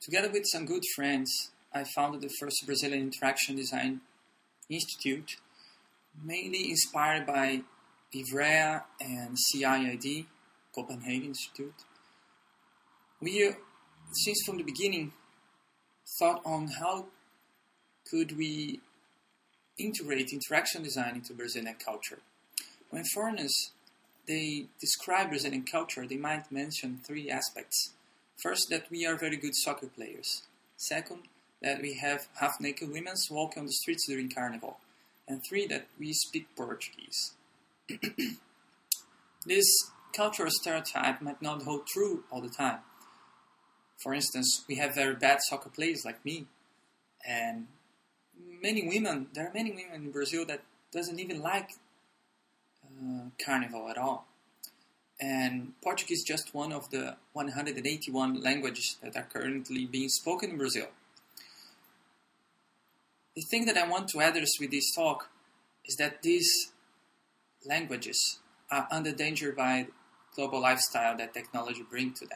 Together with some good friends, I founded the first Brazilian interaction design institute, mainly inspired by Ivrea and CIID, Copenhagen Institute. We, since from the beginning, thought on how could we integrate interaction design into Brazilian culture. When foreigners they describe Brazilian culture, they might mention three aspects. First, that we are very good soccer players. Second, that we have half-naked women walking on the streets during Carnival. And three, that we speak Portuguese. This cultural stereotype might not hold true all the time. For instance, we have very bad soccer players like me. And there are many women in Brazil that doesn't even like Carnival at all. And Portuguese is just one of the 181 languages that are currently being spoken in Brazil. The thing that I want to address with this talk is that these languages are under danger by global lifestyle that technology brings to them.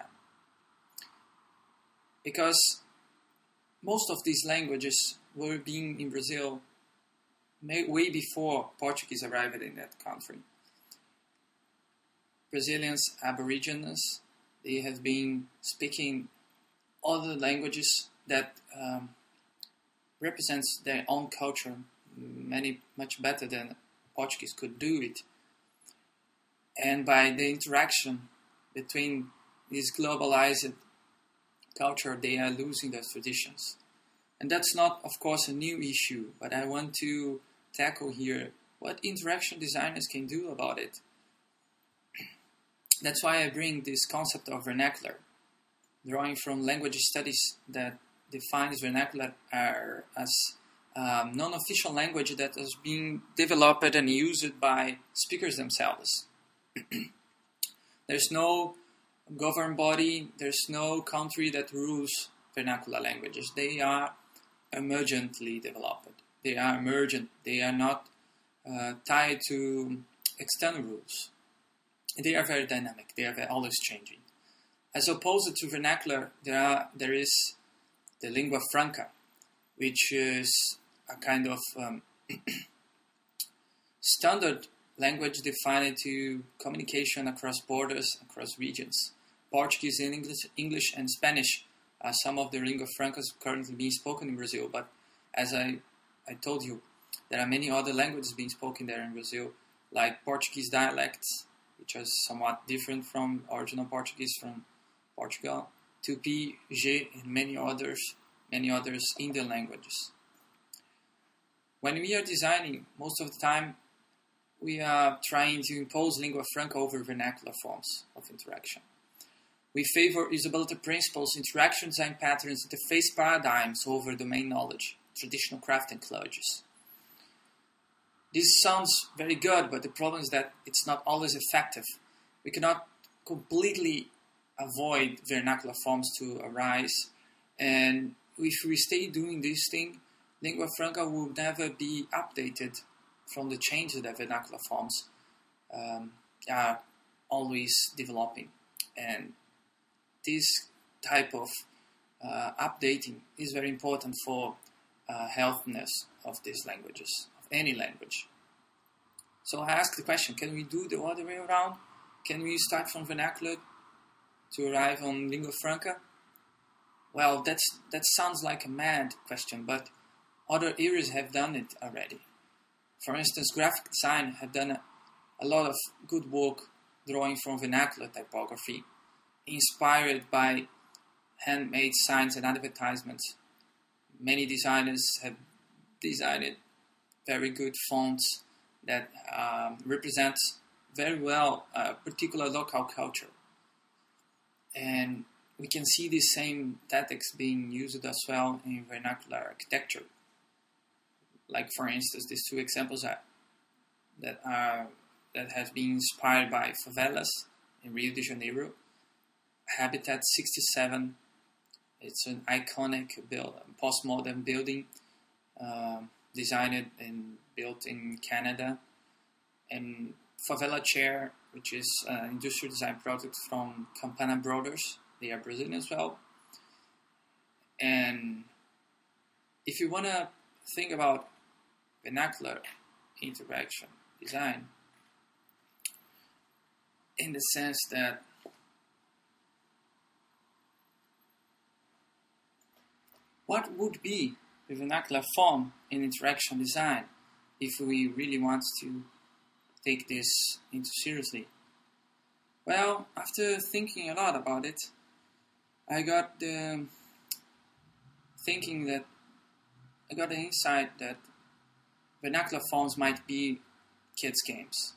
Because most of these languages were being in Brazil way before Portuguese arrived in that country. Brazilians, Aborigines, they have been speaking other languages that represents their own culture much better than Portuguese could do it. And by the interaction between this globalized culture, they are losing their traditions. And that's not, of course, a new issue, but I want to tackle here what interaction designers can do about it. That's why I bring this concept of vernacular, drawing from language studies that defines vernacular as non-official language that is being developed and used by speakers themselves. There's no government body, there's no country that rules vernacular languages. They are emergently developed. They are emergent. They are not tied to external rules. They are very dynamic. They are always changing. As opposed to vernacular, there is the lingua franca, which is a kind of standard language defined to communication across borders, across regions. Portuguese and English and Spanish are some of the lingua francas currently being spoken in Brazil. But as I told you, there are many other languages being spoken there in Brazil, like Portuguese dialects, which are somewhat different from original Portuguese from Portugal, Tupi, G, and many others Indian languages. When we are designing, most of the time, we are trying to impose lingua franca over vernacular forms of interaction. We favor usability principles, interaction design patterns, interface paradigms over domain knowledge, traditional craft and clodges. This sounds very good, but the problem is that it's not always effective. We cannot completely avoid vernacular forms to arise, and if we stay doing this thing, lingua franca will never be updated from the changes that vernacular forms are always developing. And this type of updating is very important for healthiness of these languages, of any language. So I ask the question, can we do the other way around? Can we start from vernacular to arrive on lingua franca? Well, that sounds like a mad question, but other areas have done it already. For instance, graphic design have done a lot of good work drawing from vernacular typography, inspired by handmade signs and advertisements. Many designers have designed very good fonts that represents very well a particular local culture. And we can see the same tactics being used as well in vernacular architecture. Like, for instance, these two examples that have been inspired by favelas in Rio de Janeiro. Habitat 67. It's an iconic postmodern building designed and built in Canada. And Favela Chair, which is an industrial design product from Campana Brothers. They are Brazilian as well. And if you want to think about vernacular interaction design, in the sense that what would be the vernacular form in interaction design if we really want to take this into seriously? Well, after thinking a lot about it, I got the insight that vernacular forms might be kids' games.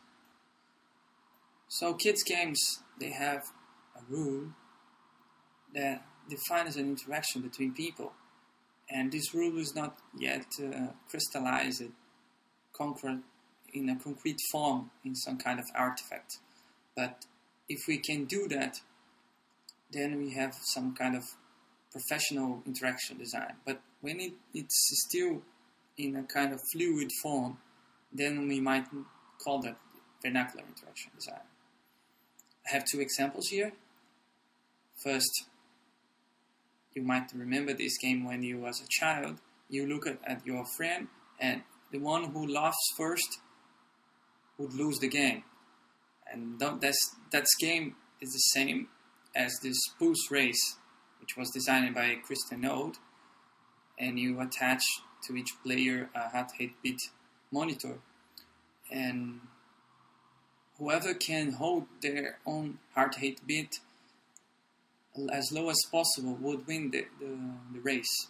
So kids' games, they have a rule that defines an interaction between people. And this rule is not yet crystallized, concrete, in a concrete form in some kind of artifact. But if we can do that, then we have some kind of professional interaction design. But when it's still in a kind of fluid form, then we might call that vernacular interaction design. I have two examples here. First, you might remember this game when you was a child. You look at your friend, and the one who laughs first would lose the game. And that game is the same as this Pulse Race, which was designed by Christian Node, and you attach to each player a heart-rate-beat monitor, and whoever can hold their own heart-rate beat as low as possible would win the race.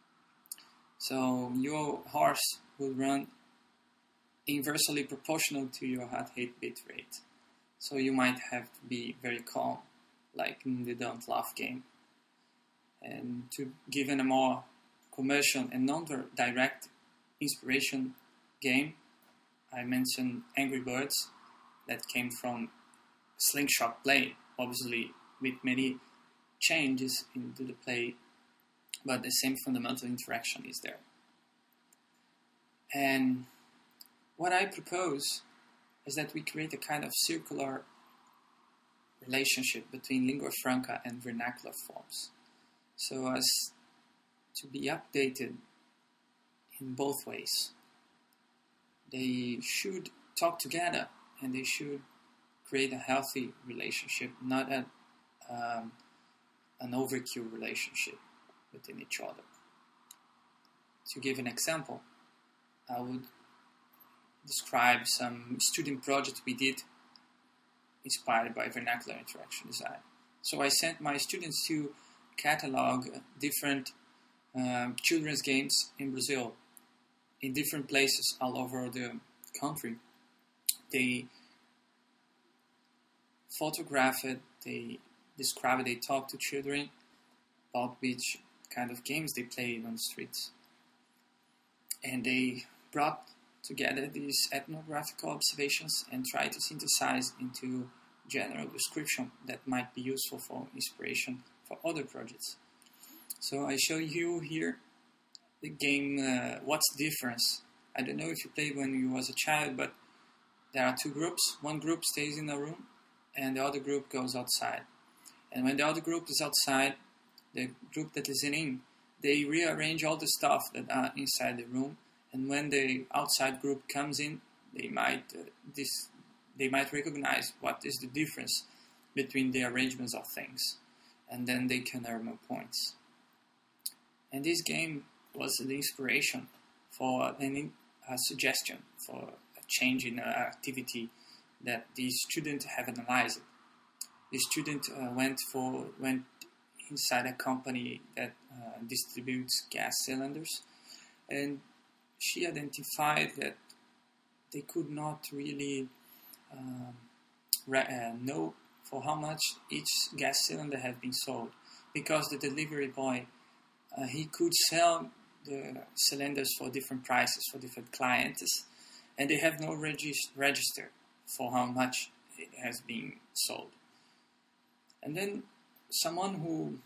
So your horse will run inversely proportional to your heart-rate beat rate. So you might have to be very calm, like in the Don't Laugh game. And to give a more commercial and non-direct inspiration game, I mentioned Angry Birds, that came from Slingshot Play, obviously with many changes into the play, but the same fundamental interaction is there. And what I propose is that we create a kind of circular relationship between lingua franca and vernacular forms, so as to be updated in both ways. They should talk together, and they should create a healthy relationship, not an overkill relationship within each other. To give an example, I would describe some student project we did inspired by vernacular interaction design. So I sent my students to catalog different children's games in Brazil, in different places all over the country. They photographed, they described, they talked to children about which kind of games they played on the streets. And they brought together these ethnographical observations and tried to synthesize into general description that might be useful for inspiration for other projects. So I show you here the game What's the Difference? I don't know if you played when you was a child, but there are two groups. One group stays in a room and the other group goes outside. And when the other group is outside, the group that is in, they rearrange all the stuff that are inside the room. And when the outside group comes in, they might recognize what is the difference between the arrangements of things. And then they can earn more points. And this game was the inspiration for a suggestion for a change in activity that the student have analyzed. The student went inside a company that distributes gas cylinders, and she identified that they could not really know for how much each gas cylinder had been sold, because the delivery boy he could sell the cylinders for different prices for different clients, and they have no register for how much it has been sold. And then someone who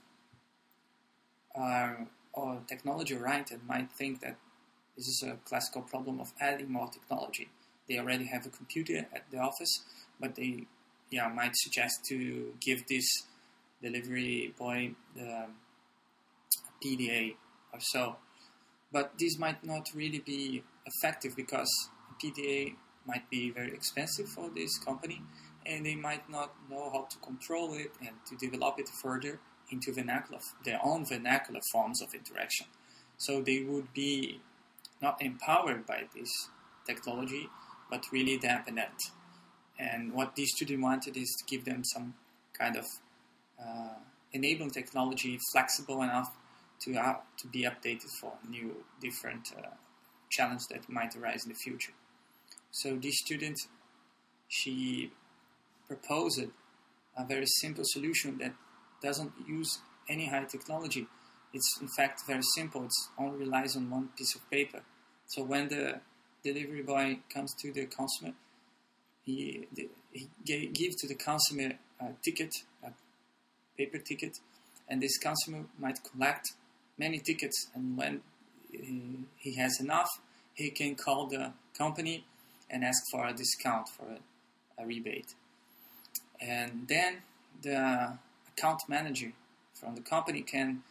or technology oriented might think that this is a classical problem of adding more technology. They already have a computer at the office, but they might suggest to give this delivery boy the PDA or so. But this might not really be effective because a PDA might be very expensive for this company, and they might not know how to control it and to develop it further into their own vernacular forms of interaction. So they would be not empowered by this technology, but really dependent. And what this student wanted is to give them some kind of enabling technology flexible enough to be updated for new, different challenges that might arise in the future. So this student, she proposed a very simple solution that doesn't use any high technology. It's in fact very simple. It only relies on one piece of paper. So when the delivery boy comes to the consumer, he gives to the consumer a ticket, a paper ticket, and this consumer might collect many tickets, and when he has enough, he can call the company and ask for a discount, for a rebate. And then the account manager from the company can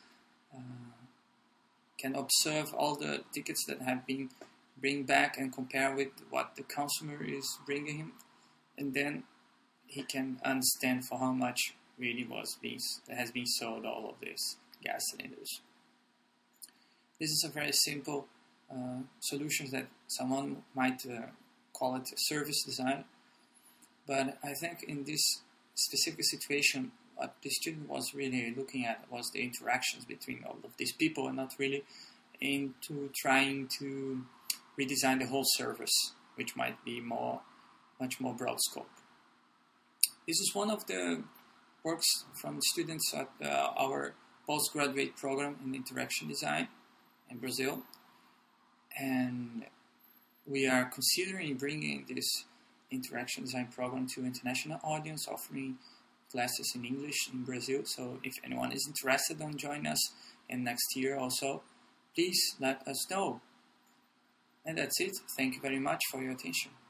observe all the tickets that have been bring back and compare with what the consumer is bringing him, and then he can understand for how much really has been sold all of these gas cylinders. This is a very simple solution that someone might call it service design, but I think in this specific situation, what the student was really looking at was the interactions between all of these people, and not really into trying to redesign the whole service, which might be much more broad scope. This is one of the works from students at our postgraduate program in interaction design in Brazil, and we are considering bringing this interaction design program to international audience, offering classes in English in Brazil. So if anyone is interested in joining us in next year also, please let us know. And that's it. Thank you very much for your attention.